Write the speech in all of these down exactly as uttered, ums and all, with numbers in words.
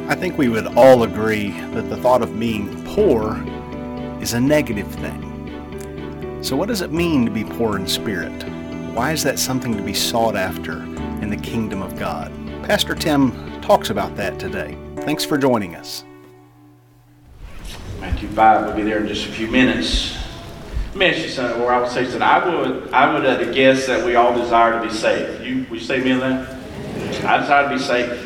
I think we would all agree that the thought of being poor is a negative thing. So what does it mean to be poor in spirit? Why is that something to be sought after in the kingdom of God? Pastor Tim talks about that today. Thanks for joining us. Matthew five will be there in just a few minutes. Let me ask you something, or I would say something. I would, I would uh, guess that we all desire to be saved. You, would you say me on that? I desire to be safe.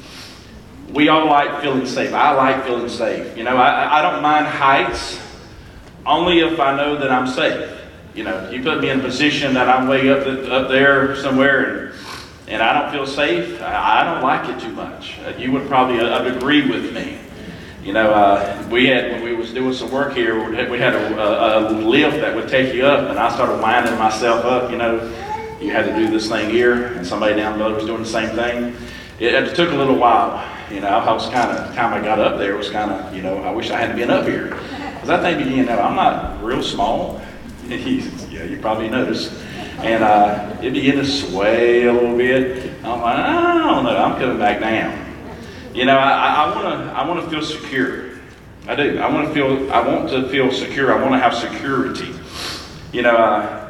We all like feeling safe. I like feeling safe. You know, I, I don't mind heights only if I know that I'm safe. You know, you put me in a position that I'm way up the, up there somewhere and and I don't feel safe, I, I don't like it too much. Uh, you would probably uh, agree with me. You know, uh, we had, when we was doing some work here, we had, we had a, a, a lift that would take you up, and I started winding myself up. You know, you had to do this thing here, and somebody down below was doing the same thing. It, it took a little while. You know, I was kind of, the time I got up there was kind of, you know, I wish I hadn't been up here. Because that thing began, now I'm not real small. Yeah, you probably noticed. And uh, it began to sway a little bit. I'm like, I don't know, I'm coming back down. You know, I, I want to I want to feel secure. I do. I want to feel, I want to feel secure. I want to have security. You know, uh,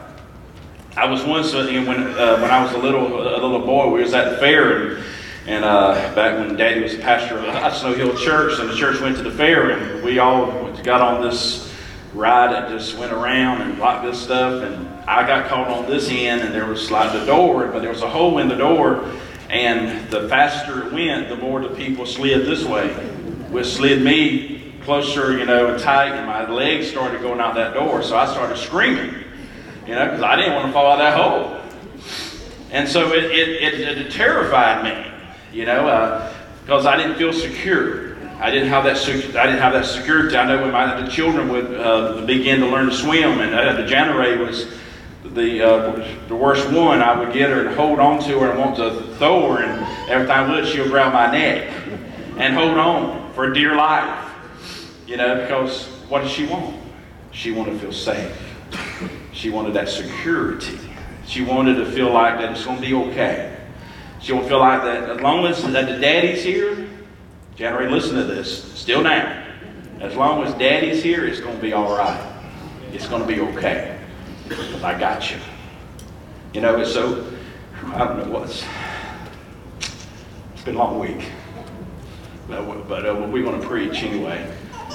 I was once, uh, when uh, when I was a little a little boy, we was at the fair, and, and uh, back when Daddy was a pastor of Snow Hill Church, and the church went to the fair, and we all got on this ride that just went around and like this stuff, and I got caught on this end, and there was like the door, but there was a hole in the door, and the faster it went, the more the people slid this way, which slid me closer, you know, and tight, and my legs started going out that door, so I started screaming, you know, because I didn't want to fall out that hole. And so it it, it, it terrified me, you know, because uh, I didn't feel secure. I didn't have that. I didn't have that security. I know when my the children would uh, begin to learn to swim, and uh, the January was the uh, the worst one. I would get her and hold on to her and want to throw her, and every time I would, she would grab my neck and hold on for dear life. You know, because what did she want? She wanted to feel safe. She wanted that security. She wanted to feel like that it's going to be okay. She wanted to feel like that as long as that the daddy's here. January, listen to this. Still now. As long as Daddy's here, it's going to be all right. It's going to be okay. Because I got you. You know, it's so, I don't know what's, it's been a long week. But, but uh, we're going to preach anyway.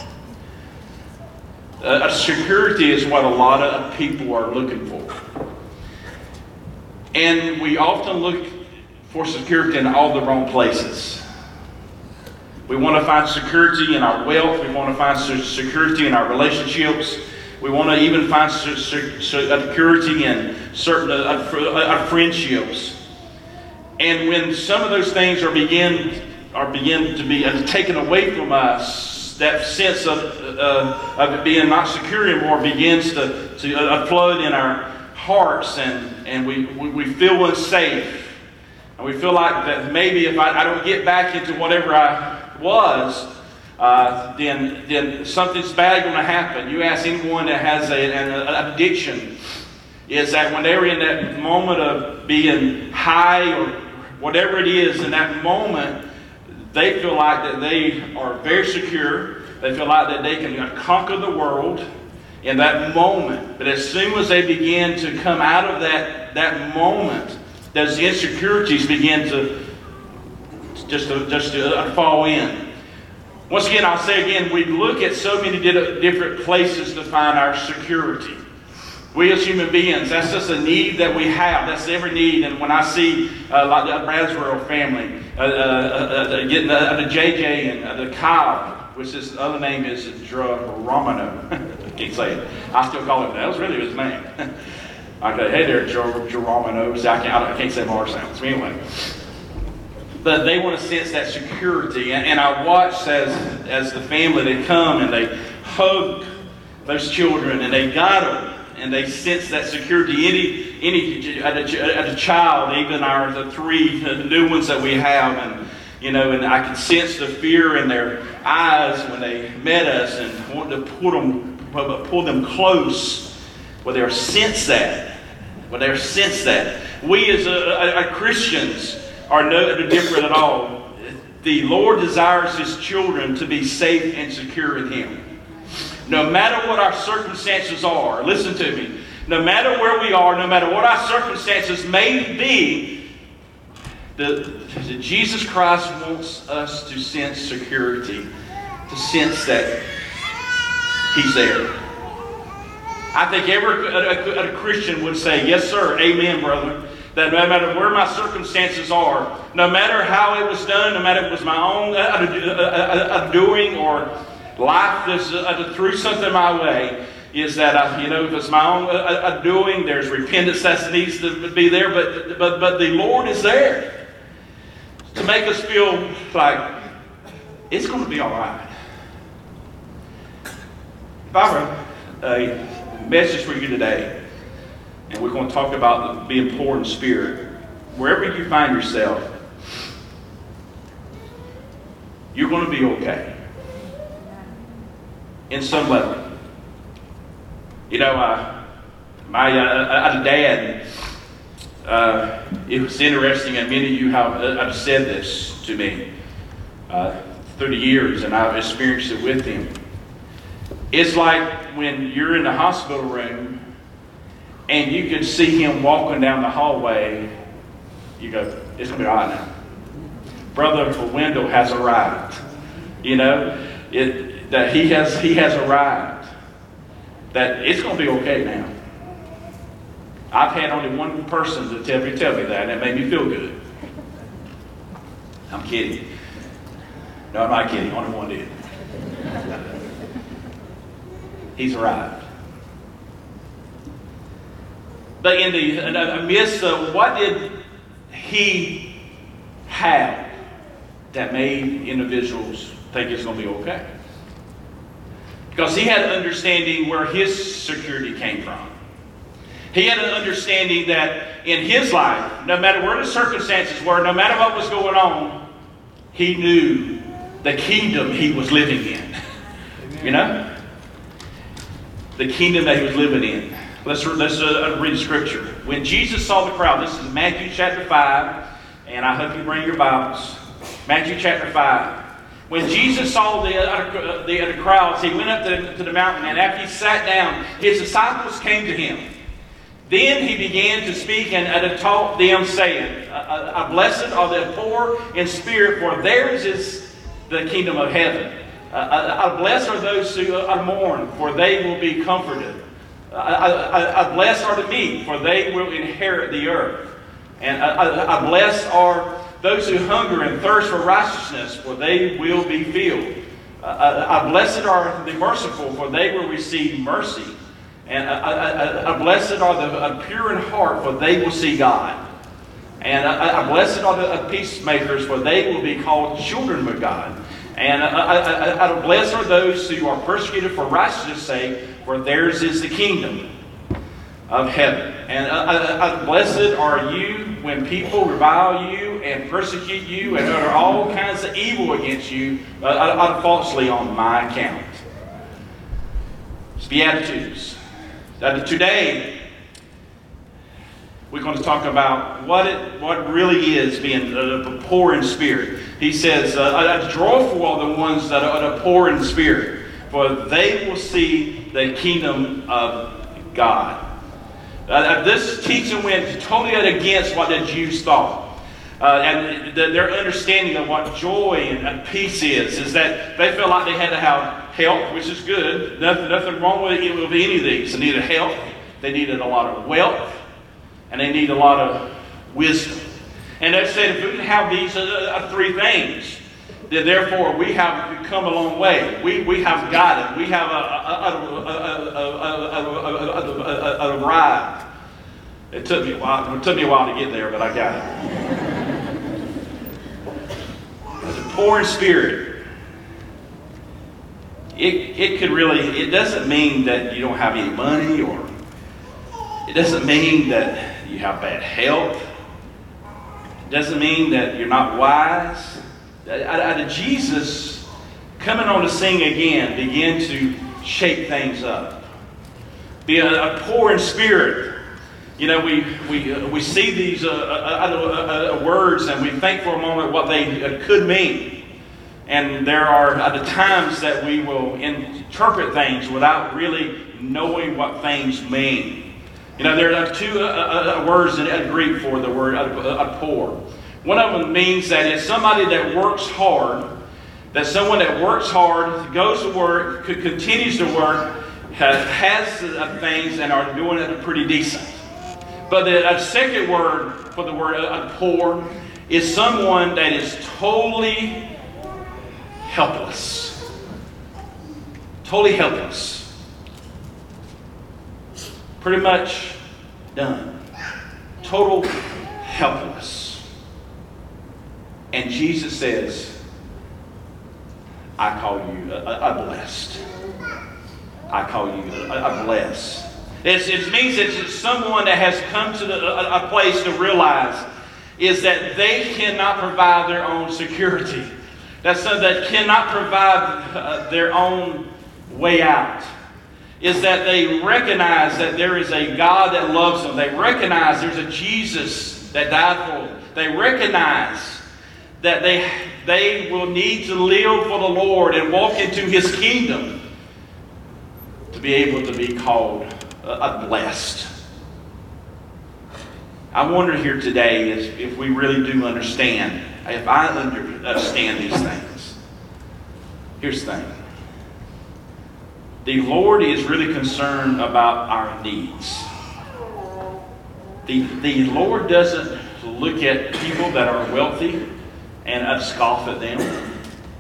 Uh, security is what a lot of people are looking for. And we often look for security in all the wrong places. We want to find security in our wealth. We want to find security in our relationships. We want to even find security in certain uh, friendships. And when some of those things are begin are begin to be uh, taken away from us, that sense of uh, of it being not secure anymore begins to to uh, flood in our hearts, and and we we, we feel unsafe, and we feel like that maybe if I, I don't get back into whatever I was, uh, then then something's bad going to happen. You ask anyone that has a, an addiction, is that when they're in that moment of being high or whatever it is, in that moment, they feel like that they are very secure. They feel like that they can conquer the world in that moment. But as soon as they begin to come out of that, that moment, those insecurities begin to just to, just to fall in. Once again, I'll say again, we look at so many different places to find our security. We as human beings, that's just a need that we have. That's every need. And when I see uh, like the Braswell family, uh, uh, uh, getting uh, the J J and uh, the Kyle, which his other name is Geronimo. I can't say it. I still call him that. That was really his name. Okay, hey there, Geronimo. I can't, I can't say more sounds. Anyway. But they want to sense that security. And, and I watch as, as the family, they come and they hug those children and they got them and they sense that security. Any, any as a, as a child, even our the three the new ones that we have, and you know, and I can sense the fear in their eyes when they met us and wanted to pull them, pull them close. Well, they sense that. Well, they sense that. We as a, a, a Christians are no different at all. the Lord desires His children to be safe and secure in Him. No matter what our circumstances are, listen to me, no matter where we are, no matter what our circumstances may be, the, the Jesus Christ wants us to sense security, to sense that He's there. I think every a, a, a Christian would say, yes, sir, amen, brother. That no matter where my circumstances are, no matter how it was done, no matter if it was my own uh, uh, uh, doing or life that's uh, threw something my way, is that, I, you know, if it's my own uh, uh, doing, there's repentance that needs to be there, but, but, but the Lord is there to make us feel like it's going to be all right. If I were a message for you today, and we're going to talk about being poor in spirit, wherever you find yourself, you're going to be okay in some level. You know, uh, my uh, I had a dad. Uh, it was interesting, and many of you have, uh, have said this to me uh, through the years, and I've experienced it with him. It's like when you're in the hospital room and you can see him walking down the hallway, you go, it's going to be all right now. Brother Wendell has arrived. You know, it, that he has he has arrived. That it's going to be okay now. I've had only one person to tell me, tell me that, and it made me feel good. I'm kidding. No, I'm not kidding. Only one did. He's arrived. But in the, in the midst of what did he have that made individuals think it's going to be okay? Because he had an understanding where his security came from. He had an understanding that in his life, no matter where the circumstances were, no matter what was going on, he knew the kingdom he was living in. You know? The kingdom that he was living in. Let's, let's uh, read the scripture. When Jesus saw the crowd, this is Matthew chapter five, and I hope you bring your Bibles. Matthew chapter five. When Jesus saw the, uh, the, uh, the crowds, he went up to, to the mountain, and after he sat down, his disciples came to him. Then he began to speak and uh, to taught them, saying, uh, uh, Blessed are the poor in spirit, for theirs is the kingdom of heaven. Uh, uh, blessed are those who uh, mourn, for they will be comforted. Uh, uh, uh, blessed are the meek, for they will inherit the earth. And uh, uh, blessed are those who hunger and thirst for righteousness, for they will be filled. Uh, uh, blessed are the merciful, for they will receive mercy. And uh, uh, uh, blessed are the uh, pure in heart, for they will see God. And uh, uh, blessed are the uh, peacemakers, for they will be called children of God. And uh, uh, uh, uh, blessed are those who are persecuted for righteousness' sake, for theirs is the kingdom of heaven. And uh, uh, uh, blessed are you when people revile you and persecute you and utter all kinds of evil against you uh, uh, falsely on my account. It's Beatitudes. Uh, today, we're going to talk about what it what really is being uh, poor in spirit. He says, uh, joyful are the ones that are poor in spirit, for they will see the kingdom of God. Uh, this teaching went totally against what the Jews thought. Uh, and the, their understanding of what joy and, and peace is, is that they felt like they had to have health, which is good. Nothing, nothing wrong with, it, with any of these. They needed health, they needed a lot of wealth, and they need a lot of wisdom. And they said if we can have these uh, three things, then therefore we have come a long way. We, we have got it. We have arrived. It took me a while. It took me a while to get there, but I got it. The poor in spirit. It it could really. It doesn't mean that you don't have any money, or it doesn't mean that you have bad health. It doesn't mean that you're not wise. Out of Jesus coming on the scene again began to shake things up. Be a, a poor in spirit You know, we we uh, we see these uh, uh, uh, uh, words and we think for a moment what they uh, could mean. And there are uh, the times that we will interpret things without really knowing what things mean. You know, there are two uh, uh, words in Greek for the word uh, uh, poor. One of them means that it's somebody that works hard, that someone that works hard, goes to work, continues to work, has, has uh, things and are doing it pretty decent. But the uh, second word for the word uh, poor is someone that is totally helpless. Totally helpless. Pretty much done. Total helpless. And Jesus says, I call you a, a blessed. I call you a, a blessed. It's, it means that it's someone that has come to the, a, a place to realize is that they cannot provide their own security. That's someone that cannot provide uh, their own way out. Is that they recognize that there is a God that loves them. They recognize there's a Jesus that died for them. They recognize that they, they will need to live for the Lord and walk into His kingdom to be able to be called a blessed. I wonder here today is if we really do understand, if I understand these things. Here's the thing. The Lord is really concerned about our needs. The, the Lord doesn't look at people that are wealthy and scoff at them.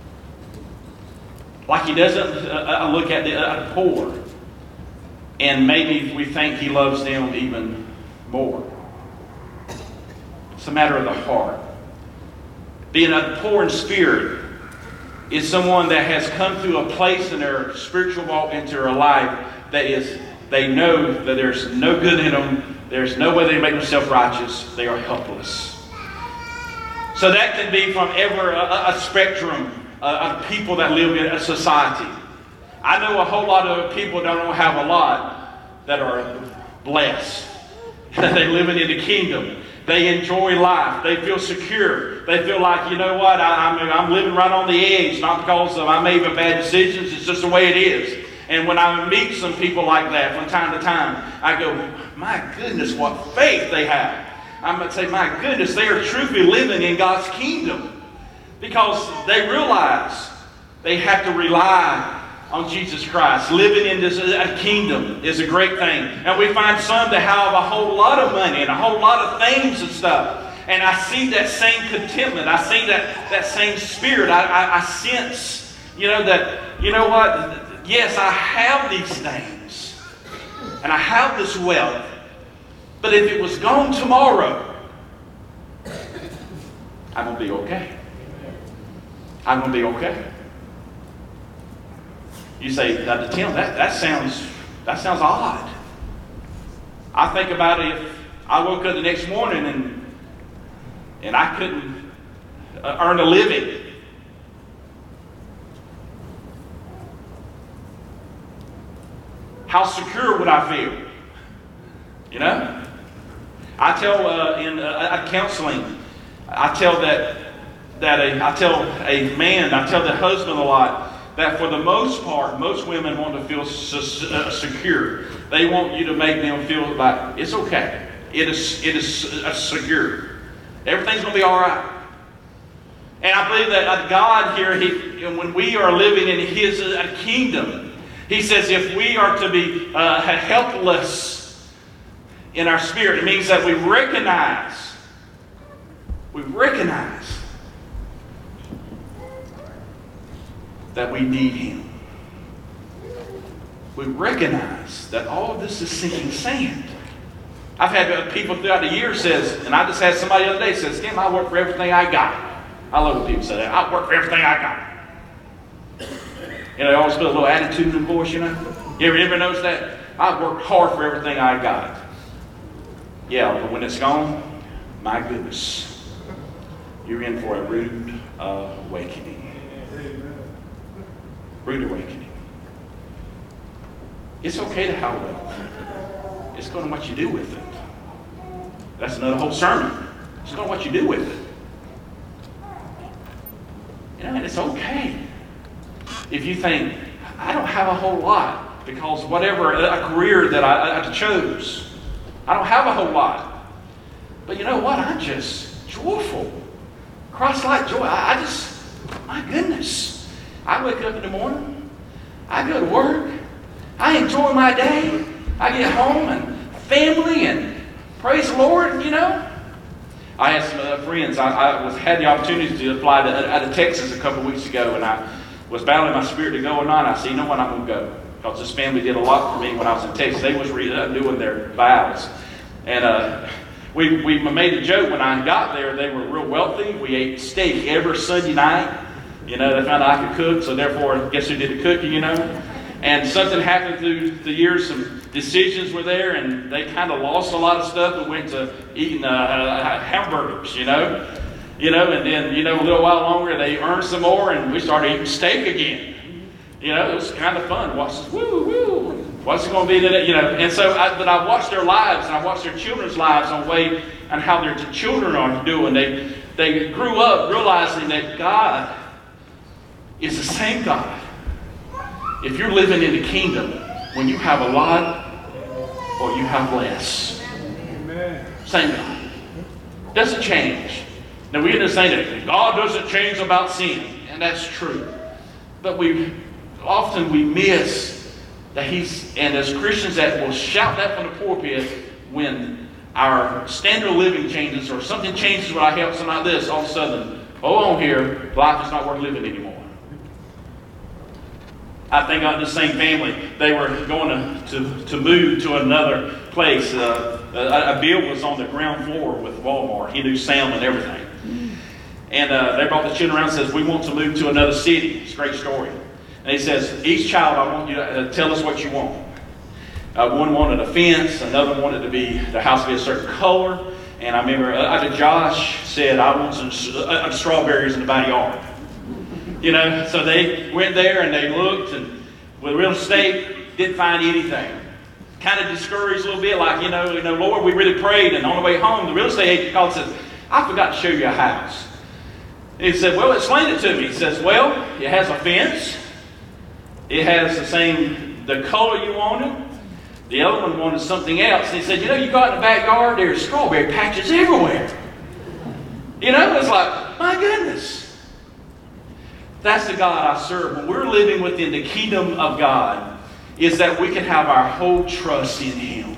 Like He doesn't uh, look at the uh, poor. And maybe we think He loves them even more. It's a matter of the heart. Being a poor in spirit is someone that has come to a place in their spiritual walk into their life that is, they know that there's no good in them. There's no way they make themselves righteous. They are helpless. So that can be from ever a, a spectrum of people that live in a society. I know a whole lot of people that don't have a lot that are blessed. They live in the kingdom. They enjoy life. They feel secure. They feel like, you know what, I, I'm, I'm living right on the edge, not because of I made bad decisions. It's just the way it is. And when I meet some people like that from time to time, I go, my goodness, what faith they have. I'm going to say, my goodness, they are truly living in God's kingdom. Because they realize they have to rely on Jesus Christ. Living in this uh, kingdom is a great thing. And we find some that have a whole lot of money and a whole lot of things and stuff. And I see that same contentment. I see that, that same spirit. I, I, I sense, you know, that, you know what? Yes, I have these things. And I have this wealth. But if it was gone tomorrow, I'm going to be okay. I'm going to be okay. You say, Tim, that, that sounds that sounds odd. I think about it if I woke up the next morning and and I couldn't uh, earn a living. How secure would I feel? You know? I tell uh, in uh, counseling, I tell that that a, I tell a man, I tell the husband a lot, that for the most part, most women want to feel uh, secure. They want you to make them feel like it's okay. It is, it is uh, secure. Everything's going to be all right. And I believe that God here, he, when we are living in His uh, kingdom, He says if we are to be uh, helpless in our spirit, it means that we recognize, we recognize that we need Him. We recognize that all of this is sinking sand. I've had people throughout the years says, and I just had somebody the other day says, Tim, I work for everything I got. I love when people say that. I work for everything I got. You know, they always put a little attitude in the voice, you know. You ever, ever notice that? I worked hard for everything I got. Yeah, but when it's gone, my goodness, you're in for a rude uh, awakening. Rude awakening. It's okay to have wealth. It's going to what you do with it. That's another whole sermon. It's not what you do with it. You know, and it's okay if you think, I don't have a whole lot because whatever a career that I, I chose, I don't have a whole lot. But you know what? I'm just joyful. Christ-like joy. I, I just, my goodness. I wake up in the morning. I go to work. I enjoy my day. I get home and family and praise the Lord, you know. I had some uh, friends. I, I was, had the opportunity to apply to, out of Texas a couple of weeks ago, and I was battling my spirit to go or not. I said, you know what, I'm going to go. Because this family did a lot for me when I was in Texas. They was re- uh, doing their vows. And uh, we, we made a joke when I got there. They were real wealthy. We ate steak every Sunday night. You know, they found out I could cook, so therefore, guess who did the cooking, you know? And something happened through the years. Some decisions were there, and they kind of lost a lot of stuff and went to eating uh, uh, hamburgers, you know? You know, and then, you know, a little while longer, they earned some more, and we started eating steak again. You know, it was kind of fun. Watch this, woo, woo. What's it going to be today? You know, and so, I, but I watched their lives, and I watched their children's lives on way and how their children are doing. They, they grew up realizing that God is the same God. If you're living in the kingdom, when you have a lot or you have less, Amen. Same God. Doesn't change. Now we understand that God doesn't change about sin, and that's true. But we often we miss that He's, and as Christians that will shout that from the pulpit when our standard of living changes or something changes with our health, something like this, all of a sudden, hold on here, life is not worth living anymore. I think on the same family, they were going to, to, to move to another place. Uh, a, a Bill was on the ground floor with Walmart. He knew Sam and everything. And uh, they brought the children around and says, we want to move to another city. It's a great story. And he says, each child, I want you to uh, tell us what you want. Uh, one wanted a fence. Another wanted to be the house to be a certain color. And I remember uh, Josh said, I want some uh, strawberries in the backyard. You know, so they went there and they looked, and with real estate, didn't find anything. Kind of discouraged a little bit, like, you know, you know, Lord, we really prayed, and on the way home, the real estate agent called and says, I forgot to show you a house. And he said, well, explain it to me. He says, well, it has a fence. It has the same, the color you wanted. The other one wanted something else. And he said, you know, you got in the backyard, there's strawberry patches everywhere. You know, it's like, my goodness. That's the God I serve. When we're living within the kingdom of God, is that we can have our whole trust in Him.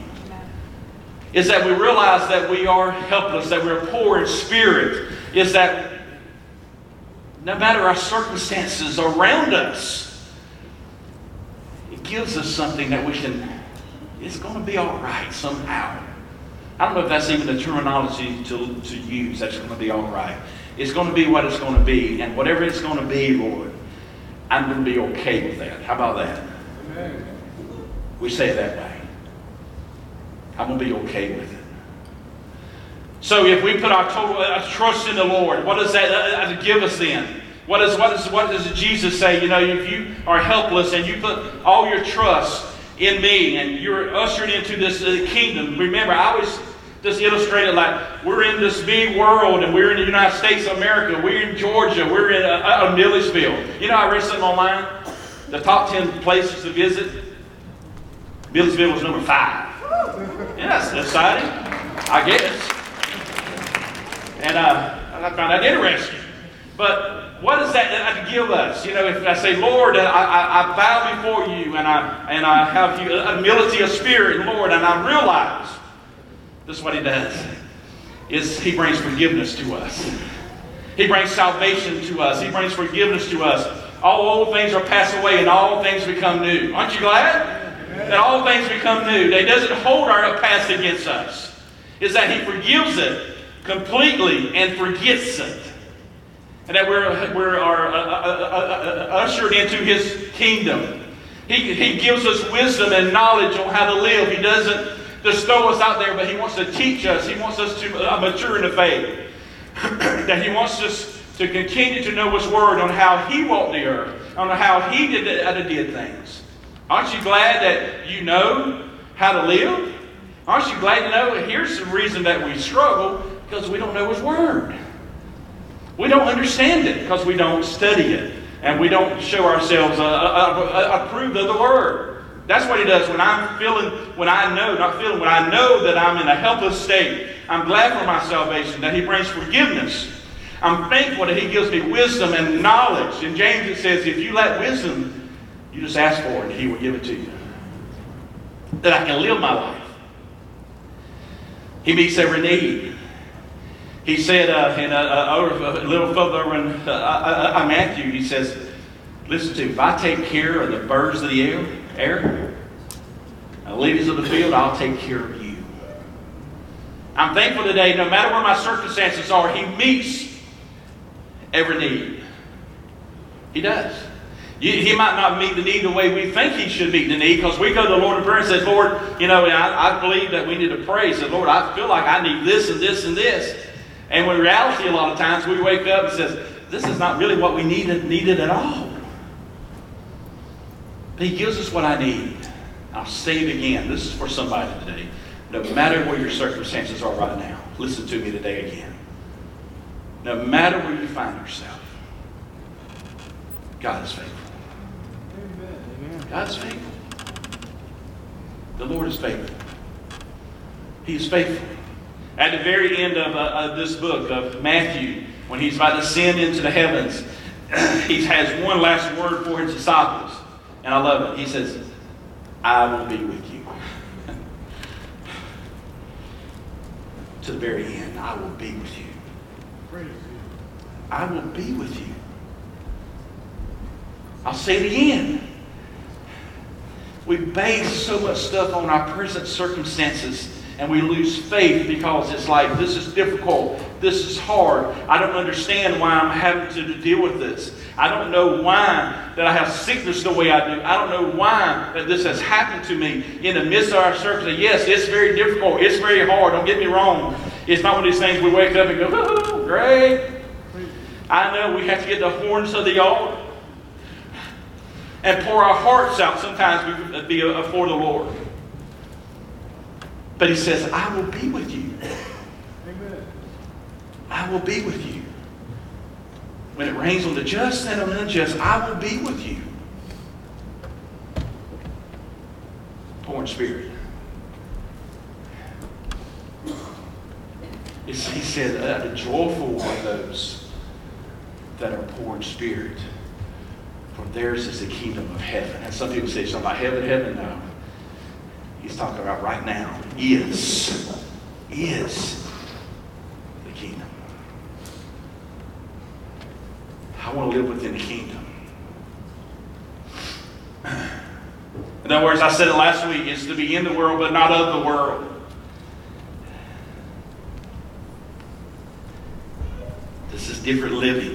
Is that we realize that we are helpless, that we're poor in spirit. Is that no matter our circumstances around us, it gives us something that we can, it's going to be all right somehow. I don't know if that's even the terminology to, to use, that's going to be all right. It's going to be what it's going to be. And whatever it's going to be, Lord, I'm going to be okay with that. How about that? Amen. We say it that way. I'm going to be okay with it. So if we put our total uh, trust in the Lord, what does that uh, give us then? What, is, what, is, what does Jesus say? You know, if you are helpless and you put all your trust in me and you're ushered into this uh, kingdom, remember, I always just illustrate it like we're in this big world and we're in the United States of America. We're in Georgia. We're in uh, uh, Milledgeville. You know, I read something online. The top ten places to visit. Milledgeville was number five. Yeah, that's exciting, I guess. And uh, I found that interesting. But what does that give us? You know, if I say, Lord, I, I, I bow before you and I and I have humility of spirit, Lord, and I realize. This is what He does, is He brings forgiveness to us. He brings salvation to us. He brings forgiveness to us. All old things are passed away and all things become new. Aren't you glad? Amen. That all things become new. He doesn't hold our past against us. It's that He forgives it completely and forgets it. And that we're, we're are, uh, uh, uh, uh, ushered into His kingdom. He, he gives us wisdom and knowledge on how to live. He doesn't just throw us out there, but He wants to teach us. He wants us to uh, mature in the faith. That He wants us to continue to know His Word on how He walked the earth, on how He did, uh, did things. Aren't you glad that you know how to live? Aren't you glad to know? Here's the reason that we struggle, because we don't know His Word. We don't understand it because we don't study it. And we don't show ourselves uh, uh, uh, approved of the Word. That's what He does when I'm feeling, when I know, not feeling, when I know that I'm in a helpless state. I'm glad for my salvation, that He brings forgiveness. I'm thankful that He gives me wisdom and knowledge. In James it says, if you lack wisdom, you just ask for it and He will give it to you. That I can live my life. He meets every need. He said uh, in a, a, a little further in uh, uh, uh, Matthew, He says, listen to me, if I take care of the birds of the air, air and the lilies of the field, I'll take care of you. I'm thankful today, no matter where my circumstances are, He meets every need. He does. He might not meet the need the way we think He should meet the need, because we go to the Lord in prayer and say, Lord, you know, I, I believe that we need to pray. Say, Lord, I feel like I need this and this and this. And in reality, a lot of times we wake up and says, this is not really what we needed, needed at all. But He gives us what I need. I'll say it again. This is for somebody today. No matter where your circumstances are right now, listen to me today again. No matter where you find yourself, God is faithful. Amen. God is faithful. The Lord is faithful. He is faithful. At the very end of, uh, of this book of Matthew, when He's about to ascend into the heavens, He has one last word for His disciples. And I love it. He says, I will be with you. To the very end, I will be with you. I will be with you. I'll say it again. We base so much stuff on our present circumstances, and we lose faith because it's like, this is difficult. This is hard. I don't understand why I'm having to deal with this. I don't know why that I have sickness the way I do. I don't know why that this has happened to me in the midst of our circumstances. Yes, it's very difficult. It's very hard. Don't get me wrong. It's not one of these things we wake up and go, oh, great. I know we have to get the horns of the altar and pour our hearts out sometimes before the Lord. But He says, I will be with you. Amen. I will be with you. When it rains on the just and on the unjust, I will be with you. Poor in spirit. It's, he said, uh, the joyful are those that are poor in spirit, for theirs is the kingdom of heaven. And some people say something about heaven, heaven. No. He's talking about right now. Is. Is the kingdom. I want to live within the kingdom. In other words, I said it last week, it's to be in the world, but not of the world. This is different living.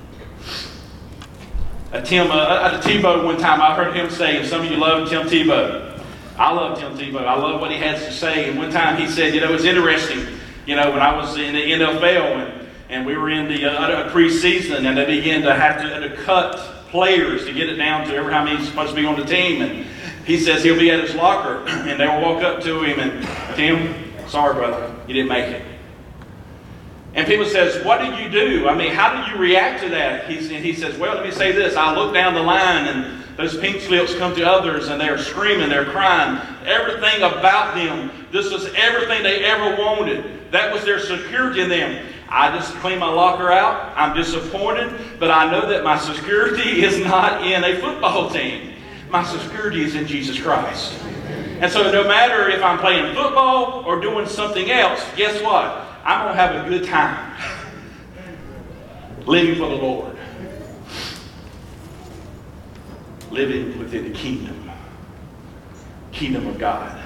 A Tim, uh, a Tebow one time, I heard him say, and some of you love Tim Tebow. I love Tim Tebow. I love what he has to say. And one time he said, you know, it's interesting, you know, when I was in the N F L and, and we were in the uh, preseason and they began to have to, to cut players to get it down to how many is supposed to be on the team. And he says he'll be at his locker and they will walk up to him and, Tim, sorry, brother, you didn't make it. And people says, what did you do? I mean, how did you react to that? He, he says, well, let me say this. I look down the line and those pink slips come to others and they're screaming, they're crying. Everything about them, this was everything they ever wanted. That was their security in them. I just cleaned my locker out. I'm disappointed, but I know that my security is not in a football team. My security is in Jesus Christ. And so no matter if I'm playing football or doing something else, guess what? I'm going to have a good time living for the Lord. Living within the kingdom. Kingdom of God.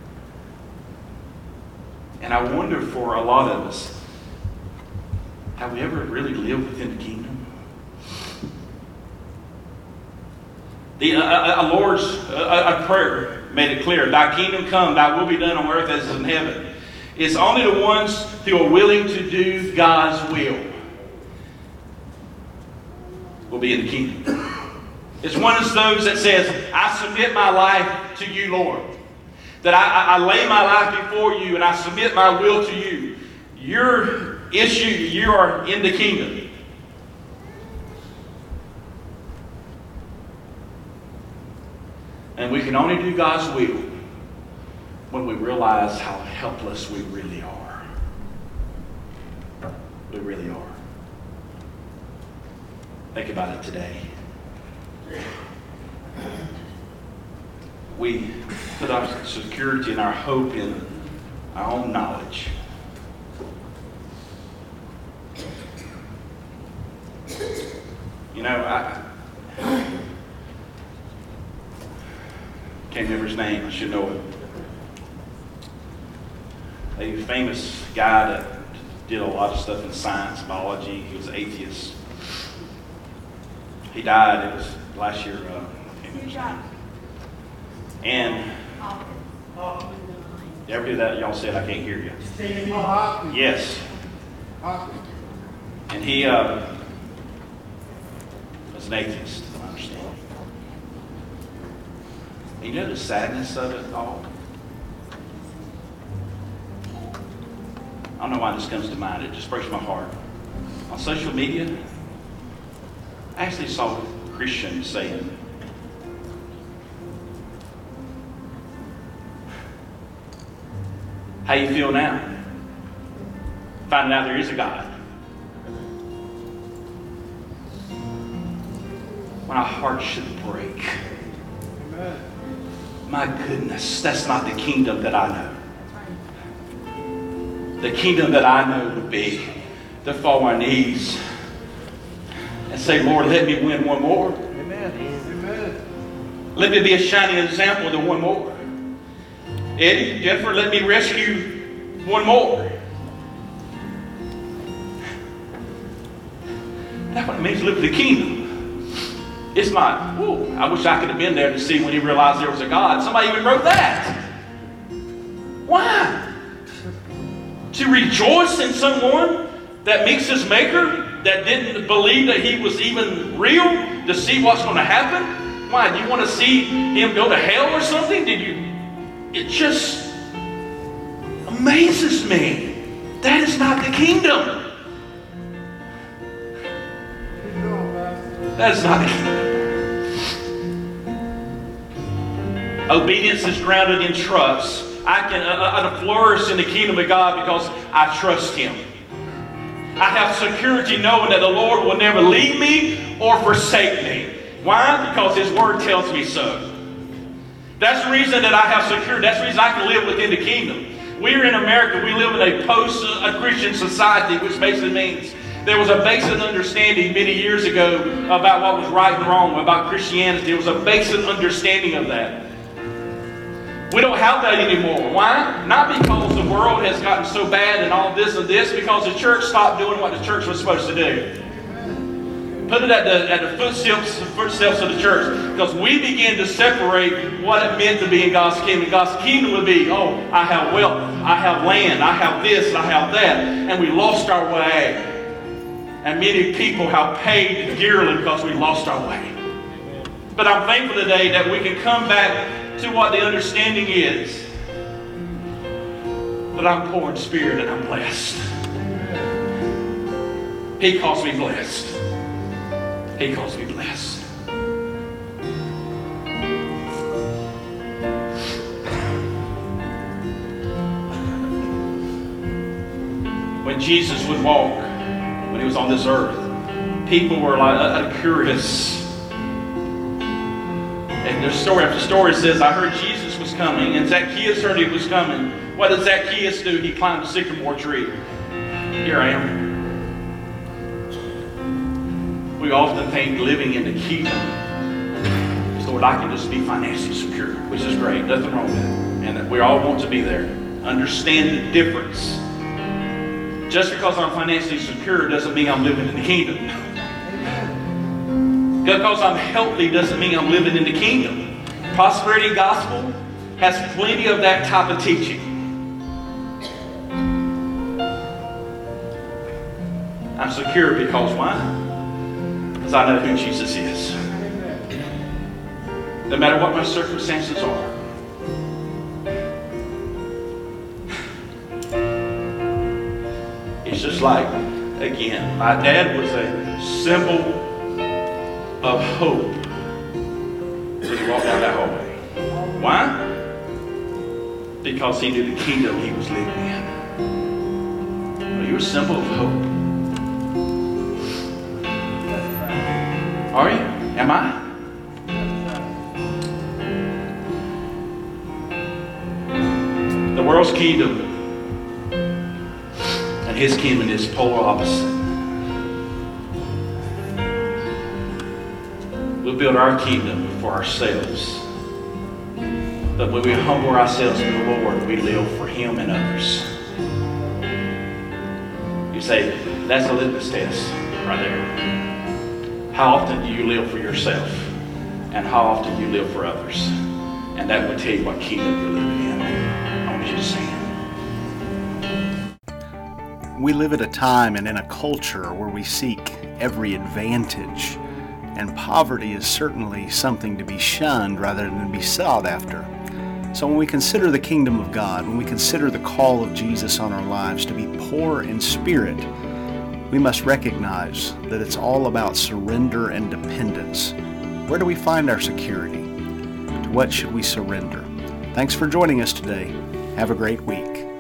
And I wonder for a lot of us, have we ever really lived within the kingdom? The uh, uh, Lord's uh, uh, prayer made it clear, thy kingdom come, thy will be done on earth as it is in heaven. It's only the ones who are willing to do God's will will be in the kingdom. It's one of those that says, I submit my life to you, Lord. that I, I, I lay my life before you and I submit my will to you. Your issue, you are in the kingdom. And we can only do God's will when we realize how helpless we really are. We really are. Think about it today. We put our security and our hope in our own knowledge. You know, I can't remember his name. I should know it. A famous guy that did a lot of stuff in science, biology. He was an atheist. He died. It was last year. Uh, I can't remember his name. And you ever do that? Y'all said I can't hear you. Yes. And he uh, was an atheist, I understand. And you know the sadness of it all? I don't know why this comes to mind. It just breaks my heart. On social media, I actually saw Christians saying, "How you feel now? Finding out there is a God." When our hearts should break. Amen. My goodness, that's not the kingdom that I know. The kingdom that I know would be to fall on my knees and say, "Lord, let me win one more. Amen. Amen. Let me be a shining example to one more. Eddie, Jennifer, let me rescue one more." That's what it means to live in the kingdom. It's not, whoa, I wish I could have been there to see when he realized there was a God. Somebody even wrote that. Why? To rejoice in someone that meets his maker, that didn't believe that he was even real, to see what's going to happen? Why? Do you want to see him go to hell or something? Did you? It just amazes me. That is not the kingdom. That is not the kingdom. Obedience is grounded in trust. I can uh, uh, flourish in the kingdom of God because I trust Him. I have security knowing that the Lord will never leave me or forsake me. Why? Because His Word tells me so. That's the reason that I have security. That's the reason I can live within the kingdom. We're in America. We live in a post-Christian society, which basically means there was a basic understanding many years ago about what was right and wrong, about Christianity. There was a basic understanding of that. We don't have that anymore. Why? Not because the world has gotten so bad and all this and this, because the church stopped doing what the church was supposed to do. Put it at the, at the footsteps, footsteps of the church. Because we began to separate what it meant to be in God's kingdom. God's kingdom would be, oh, I have wealth, I have land, I have this, I have that. And we lost our way. And many people have paid dearly because we lost our way. But I'm thankful today that we can come back to what the understanding is. That I'm poor in spirit and I'm blessed. He calls me blessed. He calls me blessed. When Jesus would walk, when He was on this earth, people were like uh, curious. And there's story after story says, I heard Jesus was coming, and Zacchaeus heard He was coming. What did Zacchaeus do? He climbed a sycamore tree. Here I am. We often think living in the kingdom is, Lord, I can just be financially secure, which is great. Nothing wrong with it. And we all want to be there. Understand the difference. Just because I'm financially secure doesn't mean I'm living in the kingdom. Because I'm healthy doesn't mean I'm living in the kingdom. Prosperity gospel has plenty of that type of teaching. I'm secure because why? Because I know who Jesus is. No matter what my circumstances are. just like, again, my dad was a symbol of hope when he walked down that hallway. Why? Because he knew the kingdom he was living in. Well, you're a symbol of hope. Are you? Am I? The world's kingdom and his kingdom is polar opposite. We build our kingdom for ourselves. But when we humble ourselves in the Lord, we live for him and others. You say, that's a litmus test right there. How often do you live for yourself? And how often do you live for others? And that will tell you what kingdom you're living in. I want you to stand. We live at a time and in a culture where we seek every advantage, and poverty is certainly something to be shunned rather than be sought after. So when we consider the kingdom of God, when we consider the call of Jesus on our lives to be poor in spirit, we must recognize that it's all about surrender and dependence. Where do we find our security? To what should we surrender? Thanks for joining us today. Have a great week.